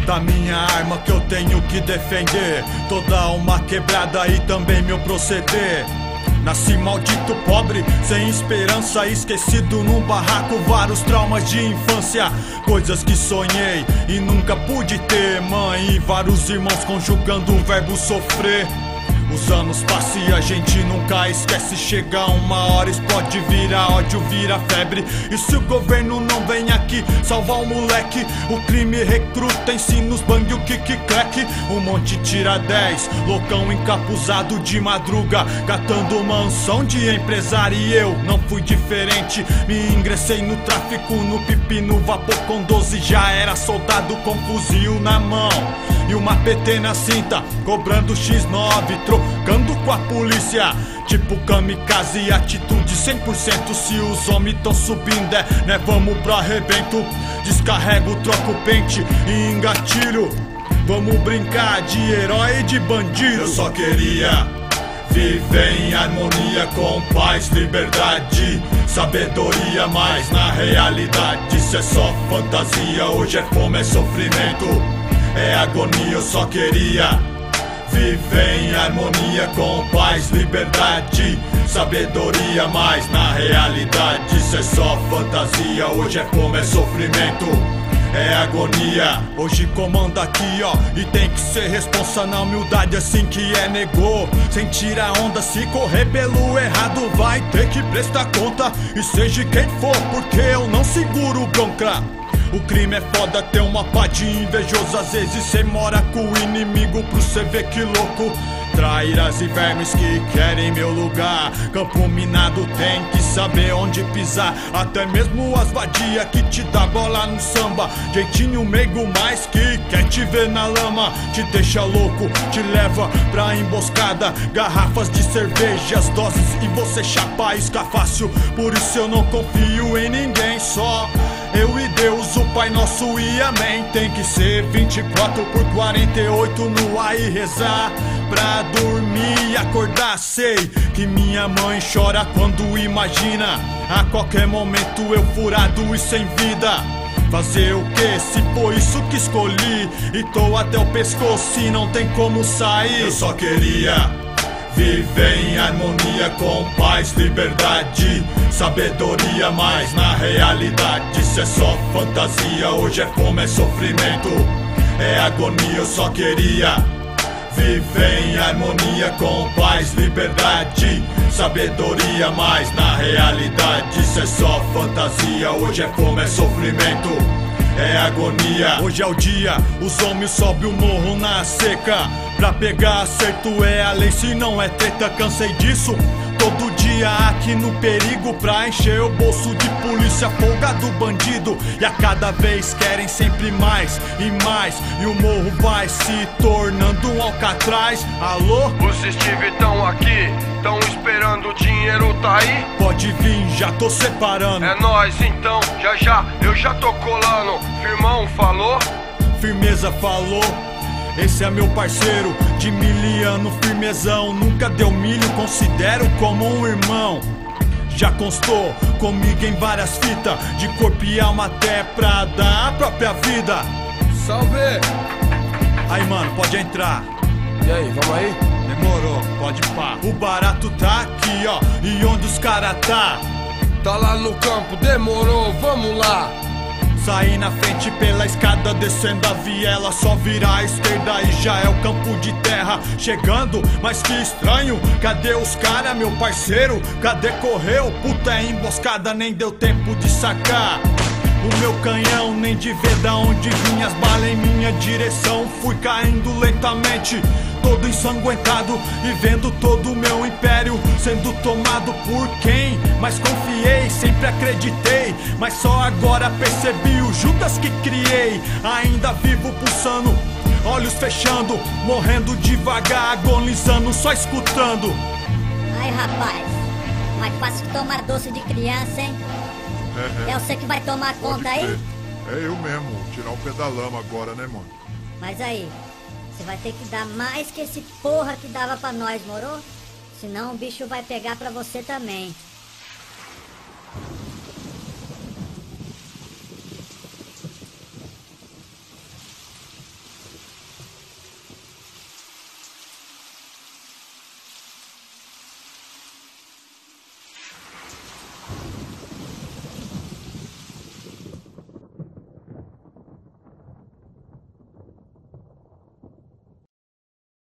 da minha arma que eu tenho que defender toda uma quebrada e também meu proceder. Nasci maldito, pobre, sem esperança, esquecido num barraco, vários traumas de infância, coisas que sonhei e nunca pude ter. Mãe e vários irmãos conjugando o verbo sofrer. Os anos passam e a gente nunca esquece. Chega uma hora, explode, vira ódio, vira febre. E se o governo não vem aqui salvar o moleque, o crime recruta, ensina os bang, o kick-clack. Um monte tira 10, loucão encapuzado de madruga, catando mansão de empresário. E eu não fui diferente, me ingressei no tráfico, no pipi, no vapor com 12. Já era soldado com fuzil na mão e uma PT na cinta, cobrando X9, trocando com a polícia. Tipo kamikaze, atitude 100%. Se os homens tão subindo, né, vamos pro arrebento. Descarrego, troco o pente e engatilho. Vamos brincar de herói e de bandido. Eu só queria viver em harmonia, com paz, liberdade, sabedoria, mas na realidade isso é só fantasia. Hoje é fome, é sofrimento, é agonia. Eu só queria viver em harmonia, com paz, liberdade, sabedoria, mas na realidade isso é só fantasia. Hoje é fome, é sofrimento, é agonia. Hoje comanda aqui, ó, e tem que ser responsa na humildade, assim que é negou. Sem tirar onda, se correr pelo errado vai ter que prestar conta, e seja quem for, porque eu não seguro bronca. O crime é foda, tem uma pá de invejoso. Às vezes cê mora com o inimigo pro cê ver que louco. Traíras e vermes que querem meu lugar. Campo minado tem que saber onde pisar. Até mesmo as vadias que te dá bola no samba. Jeitinho meigo, mais que quer te ver na lama. Te deixa louco, te leva pra emboscada. Garrafas de cerveja, as doses e você chapa, isca fácil. Por isso eu não confio em ninguém, só eu e Deus, o Pai Nosso e Amém. Tem que ser 24/48 no ar e rezar pra dormir e acordar. Sei que minha mãe chora quando imagina a qualquer momento eu furado e sem vida. Fazer o que se foi isso que escolhi? E tô até o pescoço e não tem como sair. Eu só queria viver em harmonia, com paz, liberdade, sabedoria, mas na realidade isso é só fantasia. Hoje é fome, é sofrimento, é agonia. Eu só queria viver em harmonia, com paz, liberdade, sabedoria, mas na realidade isso é só fantasia. Hoje é fome, é sofrimento, é agonia. Hoje é o dia, os homens sobem o morro na seca. Pra pegar acerto é a lei, se não é treta, cansei disso. Todo dia aqui no perigo pra encher o bolso de polícia, folgado bandido. E a cada vez querem sempre mais e mais, e o morro vai se tornando um Alcatraz. Alô? Os Steve tão aqui, tão esperando, o dinheiro tá aí? Pode vir, já tô separando. É nóis então, já eu já tô colando. Firmão falou? Firmeza falou. Esse é meu parceiro de miliano, firmezão. Nunca deu milho, considero como um irmão. Já constou comigo em várias fitas, de corpo e alma até pra dar a própria vida. Salve! Aí mano, pode entrar. E aí, vamos aí? Demorou, pode pá. O barato tá aqui, ó, e onde os cara tá? Tá lá no campo, demorou, vamos lá. Saí na frente pela escada, descendo a viela, só virar à esquerda e já é o campo de terra. Chegando, mas que estranho, cadê os cara, meu parceiro? Cadê correu? Puta é emboscada, nem deu tempo de sacar o meu canhão, nem de ver da onde vinha as balas em minha direção. Fui caindo lentamente, todo ensanguentado, e vendo todo o meu império sendo tomado por quem mais confiei, sempre acreditei, mas só agora percebi o Judas que criei. Ainda vivo pulsando, olhos fechando, morrendo devagar, agonizando, só escutando. Ai rapaz, mais fácil que tomar doce de criança, hein? É você que vai tomar conta aí? É eu mesmo, tirar o pé da lama agora, né, mano? Mas aí, você vai ter que dar mais que esse porra que dava pra nós, moro? Senão o bicho vai pegar pra você também.